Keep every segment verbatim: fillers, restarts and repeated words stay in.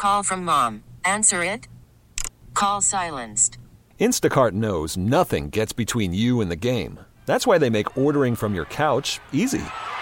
Call from mom. Answer it. Call silenced. Instacart knows nothing gets between you and the game. That's why they make ordering from your couch easy.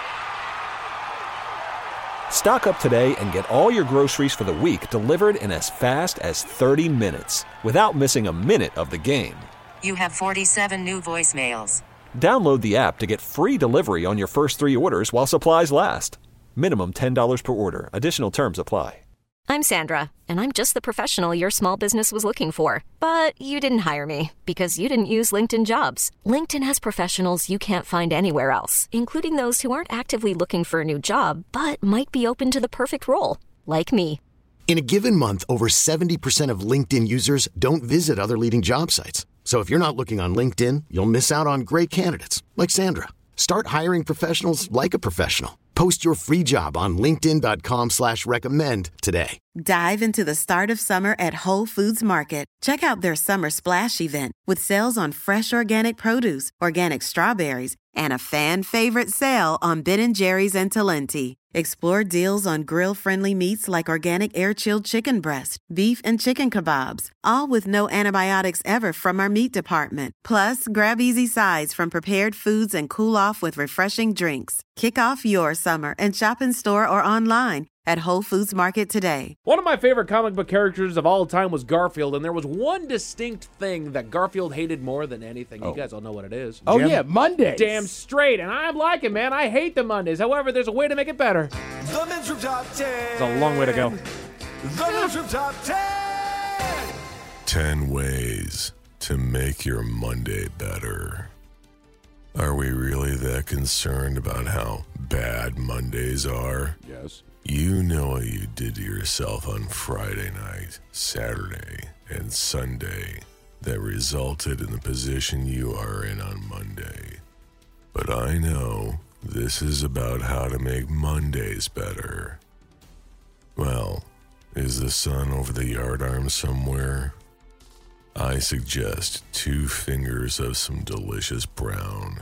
Stock up today and get all your groceries for the week delivered in as fast as thirty minutes without missing a minute of the game. You have forty-seven new voicemails. Download the app to get free delivery on your first three orders while supplies last. Minimum ten dollars per order. Additional terms apply. I'm Sandra, and I'm just the professional your small business was looking for. But you didn't hire me because you didn't use LinkedIn Jobs. LinkedIn has professionals you can't find anywhere else, including those who aren't actively looking for a new job, but might be open to the perfect role, like me. In a given month, over seventy percent of LinkedIn users don't visit other leading job sites. So if you're not looking on LinkedIn, you'll miss out on great candidates like Sandra. Start hiring professionals like a professional. Post your free job on linkedin.com slash recommend today. Dive into the start of summer at Whole Foods Market. Check out their summer splash event with sales on fresh organic produce, organic strawberries, and a fan favorite sale on Ben and Jerry's and Talenti. Explore deals on grill-friendly meats like organic air-chilled chicken breast, beef and chicken kebabs, all with no antibiotics ever from our meat department. Plus, grab easy sides from prepared foods and cool off with refreshing drinks. Kick off your summer and shop in store or online at Whole Foods Market today. One of my favorite comic book characters of all time was Garfield, and there was one distinct thing that Garfield hated more than anything. Oh. You guys all know what it is. Oh, Jim? yeah, Mondays. Damn straight, and I'm like it, man. I hate the Mondays. However, there's a way to make it better. The Men's Room Top ten. It's a long way to go. The Men's Room Top ten. ten ways to make your Monday better. Are we really that concerned about how bad Mondays are? Yes. You know what you did to yourself on Friday night, Saturday, and Sunday that resulted in the position you are in on Monday. But I know this is about how to make Mondays better. Well, is the sun over the yardarm somewhere? I suggest two fingers of some delicious brown.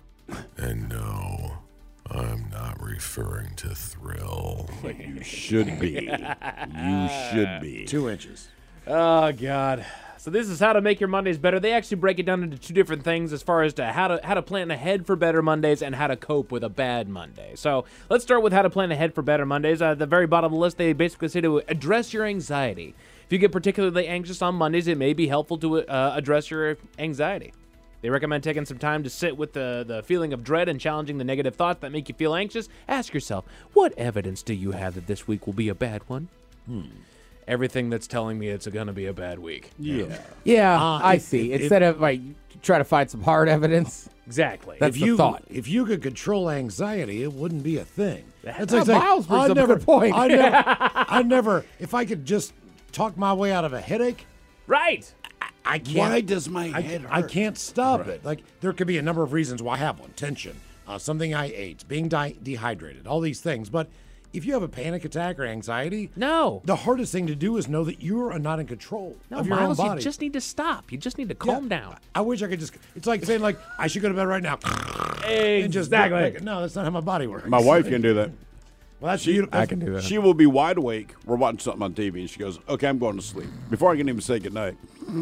And no, I'm not referring to Thrill. But you should be. You should be. Two inches. Oh, God. So this is how to make your Mondays better. They actually break it down into two different things as far as to how to how to plan ahead for better Mondays and how to cope with a bad Monday. So let's start with how to plan ahead for better Mondays. Uh, at the very bottom of the list, they basically say to address your anxiety. If you get particularly anxious on Mondays, it may be helpful to uh, address your anxiety. They recommend taking some time to sit with the, the feeling of dread and challenging the negative thoughts that make you feel anxious. Ask yourself, what evidence do you have that this week will be a bad one? Hmm. Everything that's telling me it's going to be a bad week. Yeah. Yeah, Uh, I if- see. if- Instead of like try to find some hard evidence. Exactly. That's if the you, thought. If you could control anxiety, it wouldn't be a thing. That's how Miles brings I up a never, good point. I never, I never, if I could just talk my way out of a headache, Right. I can't. Why does my I, head I hurt? can't stop it. Like, there could be a number of reasons why I have one. Tension, uh, something I ate, being di- dehydrated, all these things. But if you have a panic attack or anxiety, No. the hardest thing to do is know that you are not in control No, of your Miles, own you body. just need to stop. You just need to Yeah. calm down. I wish I could just, it's like saying, like, I should go to bed right now. And just Exactly. no, that's not how my body works. My wife can do that. Well, that's She, beautiful. I can do that. She will be wide awake. We're watching something on T V, and she goes, "Okay, I'm going to sleep." Before I can even say goodnight,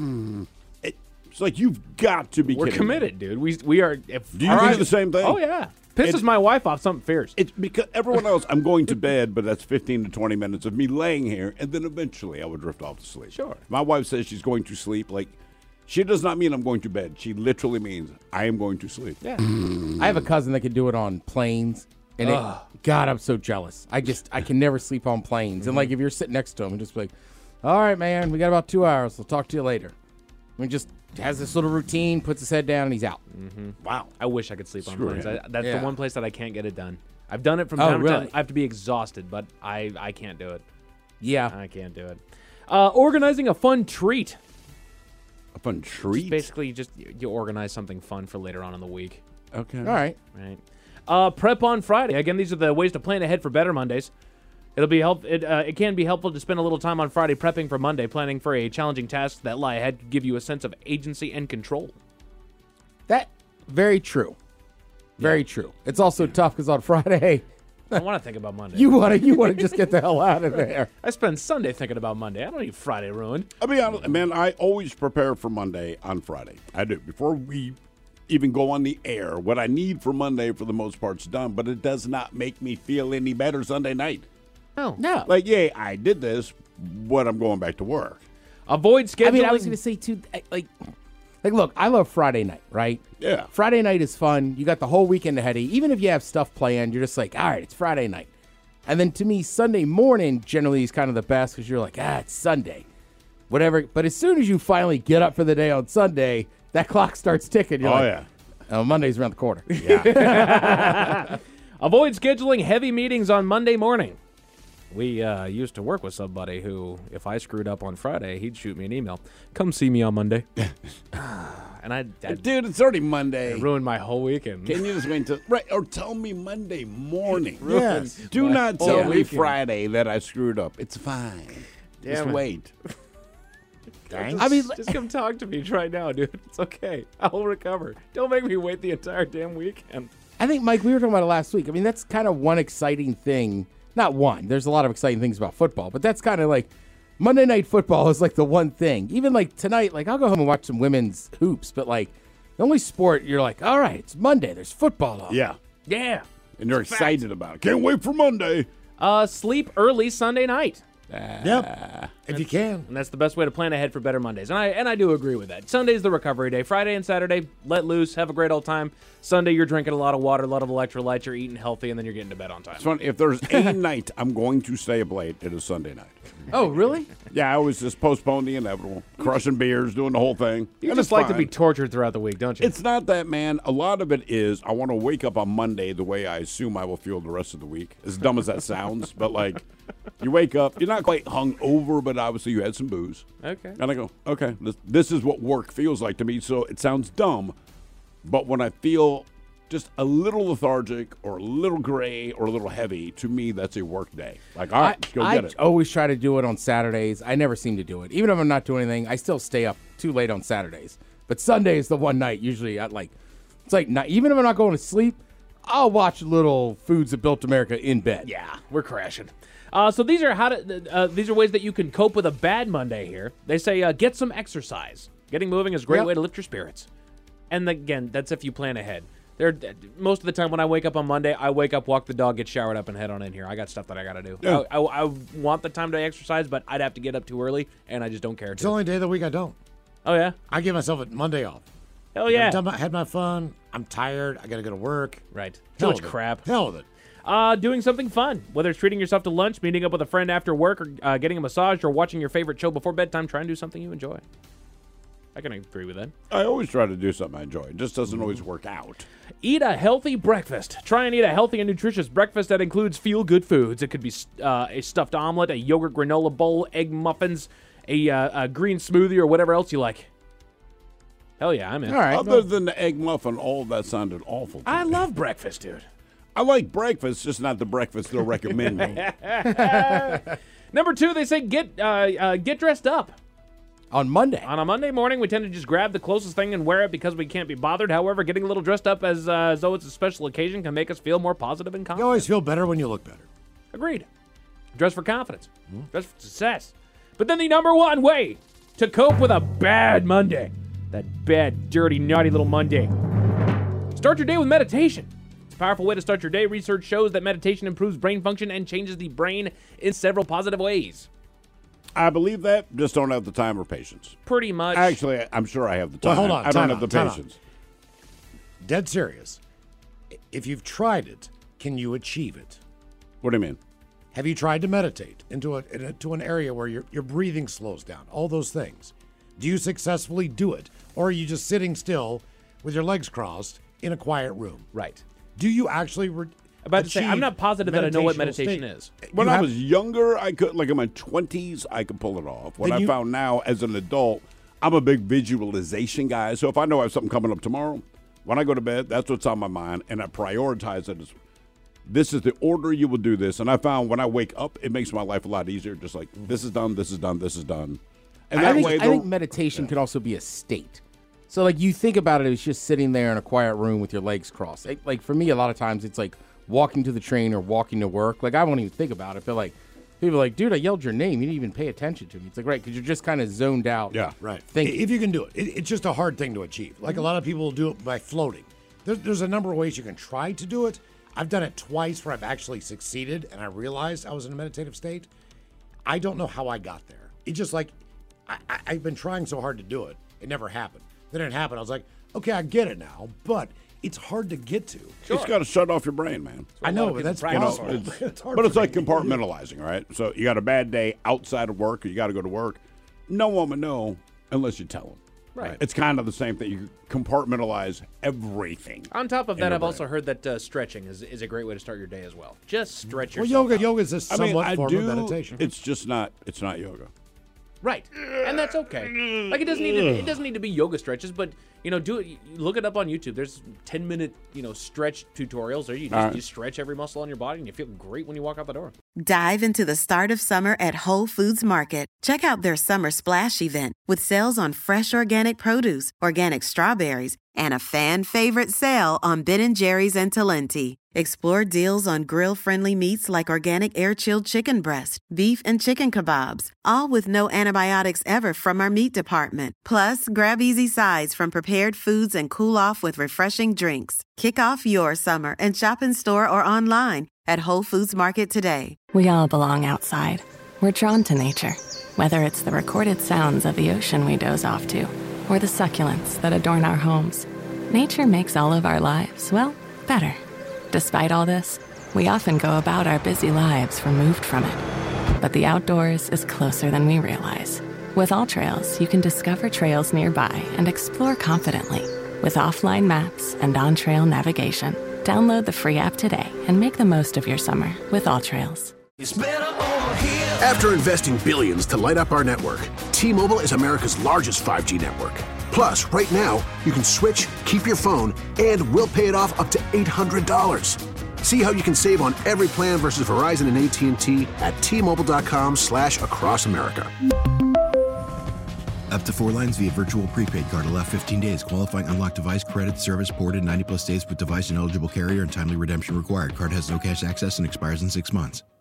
it, it's like you've got to be. We're kidding committed, me. dude. We we are. If, Do you our do eyes- the same thing? Oh yeah. Pisses It's- my wife off. Something fierce. It's because everyone else, I'm going to bed, but that's fifteen to twenty minutes of me laying here, and then eventually I would drift off to sleep. Sure. My wife says she's going to sleep. Like, she does not mean I'm going to bed. She literally means I am going to sleep. Yeah. I have a cousin that can do it on planes. And it, God, I'm so jealous. I just, I can never sleep on planes. And like, if you're sitting next to him, and just be like, all right, man, we got about two hours. I'll talk to you later. I mean, just has this little routine, puts his head down, and he's out. Mm-hmm. Wow. I wish I could sleep on Screw planes. him. I, that's Yeah. the one place that I can't get it done. I've done it from Oh, time to really? time. I have to be exhausted, but I, I can't do it. Yeah. I can't do it. Uh, organizing a fun treat. A fun treat. Just basically, you just you organize something fun for later on in the week. Okay. All right. Right. Uh, prep on Friday. Again, these are the ways to plan ahead for better Mondays. It'll be help. It, uh, it can be helpful to spend a little time on Friday prepping for Monday, planning for a challenging task that lie ahead to give you a sense of agency and control. That, very true. Very true. It's also tough because on Friday, I don't want to think about Monday. You want to you want to just get the hell out of there. I spend Sunday thinking about Monday. I don't need Friday ruined. I'll be honest, man, I always prepare for Monday on Friday. I do. Before we even go on the air, what I need for Monday, for the most part, is done, but it does not make me feel any better Sunday night. No. No. Like, yeah, I did this, but I'm going back to work. Avoid scheduling. I mean, I was going to say, too, I- like, like, look, I love Friday night, right? Yeah. Friday night is fun. You got the whole weekend ahead of you. Even if you have stuff planned, you're just like, all right, it's Friday night. And then to me, Sunday morning generally is kind of the best because you're like, ah, it's Sunday. Whatever. But as soon as you finally get up for the day on Sunday, that clock starts ticking. You're Oh, like, yeah. Oh, Monday's around the corner. Avoid scheduling heavy meetings on Monday morning. We uh, used to work with somebody who, if I screwed up on Friday, he'd shoot me an email. Come see me on Monday. And I, I Dude, it's already Monday. ruined my whole weekend. Can you just wait until right or tell me Monday morning? Yes. Do My not whole tell me weekend. Friday that I screwed up. It's fine. Just Damn it. wait. Thanks. I mean, Just come talk to me right now, dude. It's okay. I'll recover. Don't make me wait the entire damn weekend. I think, Mike, we were talking about it last week. I mean, that's kind of one exciting thing. Not one. There's a lot of exciting things about football, but that's kind of like Monday Night Football is like the one thing. Even like tonight, like I'll go home and watch some women's hoops, but like the only sport you're like, all right, it's Monday. There's football on. Yeah. Yeah. And you're excited about it. Can't wait for Monday. Uh, sleep early Sunday night. Yep. If you can. And that's the best way to plan ahead for better Mondays. And I and I do agree with that. Sunday's the recovery day. Friday and Saturday, let loose, have a great old time. Sunday, you're drinking a lot of water, a lot of electrolytes, you're eating healthy, and then you're getting to bed on time. It's fun. If there's a night I'm going to stay up late, it is Sunday night. Oh, really? Yeah, I always just postpone the inevitable. Crushing beers, doing the whole thing. You And just it's like to fine. be tortured throughout the week, don't you? It's not that, man. A lot of it is I want to wake up on Monday the way I assume I will feel the rest of the week. As dumb as that sounds, but like you wake up, you're not quite hung over, but obviously you had some booze. Okay. And I go, okay, this, this is what work feels like to me. So it sounds dumb, but when I feel just a little lethargic or a little gray or a little heavy, to me, that's a work day. Like, all right, let's go I, get I it. always try to do it on Saturdays. I never seem to do it. Even if I'm not doing anything, I still stay up too late on Saturdays. But Sunday is the one night usually I like. It's like not, even if I'm not going to sleep, I'll watch little Foods That Built America in bed. Yeah, we're crashing. Uh, so these are how to. Uh, these are ways that you can cope with a bad Monday. Here, they say uh, get some exercise. Getting moving is a great Yep. way to lift your spirits. And again, that's if you plan ahead. There, most of the time when I wake up on Monday, I wake up, walk the dog, get showered up, and head on in here. I got stuff that I got to do. Yeah. I, I, I want the time to exercise, but I'd have to get up too early, and I just don't care It's to. the only day of the week I don't. Oh yeah, I give myself a Monday off. hell yeah. I've done my, had my fun. I'm tired. I got to go to work. Right. Too Hell much with it. crap. Hell with it. Uh, doing something fun, whether it's treating yourself to lunch, meeting up with a friend after work, or uh, getting a massage, or watching your favorite show before bedtime. Try and do something you enjoy. I can agree with that. I always try to do something I enjoy. It just doesn't always work out. Eat a healthy breakfast. Try and eat a healthy and nutritious breakfast that includes feel-good foods. It could be uh, a stuffed omelet, a yogurt granola bowl, egg muffins, a, uh, a green smoothie, or whatever else you like. Hell yeah, I'm in. All right. Other than the egg muffin, all of that sounded awful. to I me. love breakfast, dude. I like breakfast, just not the breakfast they'll recommend me. Number two, they say get uh, uh, get dressed up. On Monday. On a Monday morning, we tend to just grab the closest thing and wear it because we can't be bothered. However, getting a little dressed up as, uh, as though it's a special occasion can make us feel more positive and You confident. always feel better when you look better. Agreed. Dress for confidence. Dress for success. But then the number one way to cope with a bad Monday, that bad, dirty, naughty little Monday, start your day with meditation. It's a powerful way to start your day. Research shows that meditation improves brain function and changes the brain in several positive ways. I believe that, just don't have the time or patience. Pretty much. Actually, I'm sure I have the Well, time. hold on, I don't time have out, the time out. patience. Dead serious. If you've tried it, can you achieve it? What do you mean? Have you tried to meditate into a, into an area where your, your breathing slows down? All those things. Do you successfully do it? Or are you just sitting still with your legs crossed in a quiet room? Right. Do you actually re- About to say, I'm achieve not positive that I know what meditational meditation state? is. When You I have- was younger, I could, like in my twenties, I could pull it off. What Then I you- found now as an adult, I'm a big visualization guy. So if I know I have something coming up tomorrow, when I go to bed, that's what's on my mind, and I prioritize it as this is the order you will do this. And I found when I wake up, it makes my life a lot easier. Just like this is done, this is done, this is done. And I that think, way, I the- think meditation can also be a state. So, like, you think about it as just sitting there in a quiet room with your legs crossed. Like, like, for me, a lot of times it's like walking to the train or walking to work. Like, I won't even think about it, but like, people are like, dude, I yelled your name. You didn't even pay attention to me. It's like, right, because you're just kind of zoned out. Yeah, right. Thinking. If you can do it. it, it's just a hard thing to achieve. Like a lot of people will do it by floating. There, there's a number of ways you can try to do it. I've done it twice where I've actually succeeded, and I realized I was in a meditative state. I don't know how I got there. It's just like, I, I, I've been trying so hard to do it. It never happened. Then it happened. I was like, okay, I get it now, but it's hard to get to. Sure. It's got to shut off your brain, man. I know, but that's you know, possible. it's, it's hard but it's for like me. compartmentalizing, right? So you got a bad day outside of work, or you got to go to work. No one would know unless you tell them. Right. It's kind of the same thing. You compartmentalize everything. On top of in that, your I've brain. also heard that uh, stretching is, is a great way to start your day as well. Just stretch Well, yourself yoga, out. yoga is a I somewhat mean, I form do. of meditation. It's just not. It's not yoga. Right, and that's okay. Like it doesn't need to, it doesn't need to be yoga stretches, but you know, do it. Look it up on YouTube. There's ten minute you know stretch tutorials, or you just right. you stretch every muscle on your body, and you feel great when you walk out the door. Dive into the start of summer at Whole Foods Market. Check out their Summer Splash event with sales on fresh organic produce, organic strawberries, and a fan favorite sale on Ben and Jerry's and Talenti. Explore deals on grill-friendly meats like organic air-chilled chicken breast, beef and chicken kebabs, all with no antibiotics ever from our meat department. Plus, grab easy sides from prepared foods and cool off with refreshing drinks. Kick off your summer and shop in store or online at Whole Foods Market today. We all belong outside. We're drawn to nature, whether it's the recorded sounds of the ocean we doze off to, or the succulents that adorn our homes. Nature makes all of our lives, well, better. Despite all this, we often go about our busy lives removed from it. But the outdoors is closer than we realize. With AllTrails, you can discover trails nearby and explore confidently. With offline maps and on-trail navigation, download the free app today and make the most of your summer with AllTrails. It's better over here. After investing billions to light up our network, T-Mobile is America's largest five G network. Plus, right now, you can switch, keep your phone, and we'll pay it off up to eight hundred dollars. See how you can save on every plan versus Verizon and A T and T at T-Mobile.com slash across America. Up to four lines via virtual prepaid card. Allow fifteen days. Qualifying unlocked device credit service ported ninety plus days with device and eligible carrier and timely redemption required. Card has no cash access and expires in six months.